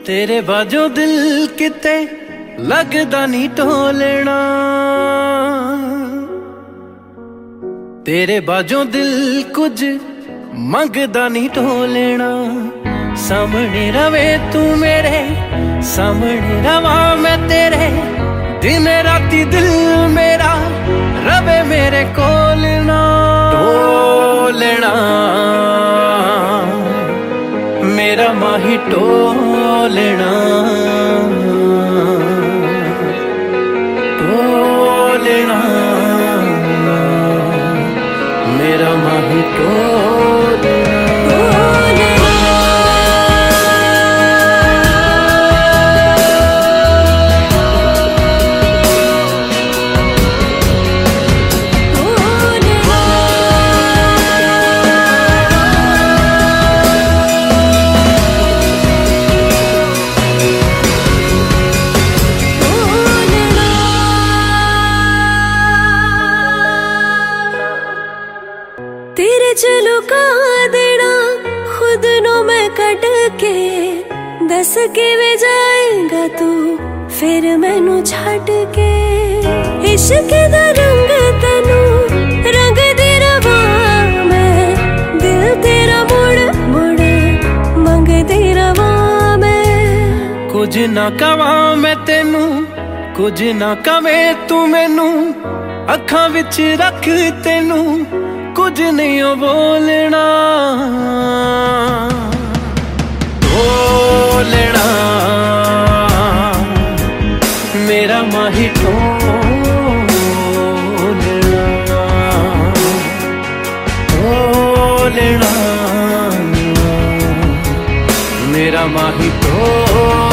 तेरे बाजों दिल किते लगदा नहीं ढोलना, तेरे बाजों दिल कुछ मंगदा नहीं ढोलना। सामने रवे तू मेरे, सामने रवा मैं तेरे, दिन राती दिल मेरा रवे मेरे कोल ना। ढोलना मेरा माही ढोलना, ढोलना मेरा माही ढोलना। तेरे चलो का देना खुद नो मैं कट के, दस के वे जाएगा तू फिर मैनू छड़ के। इश्क दा रंग तैनू रंग दे रवा मैं, दिल तेरा मुड़ मुड़ मंग दे रवा मैं। कुछ ना कवा मैं तेनू, कुछ ना कवे तू मैनू, अखां विच रख तेनू कुछ नहीं बोलना। बोलना मेरा माही ढोलना, बोलना मेरा माही ढोलना।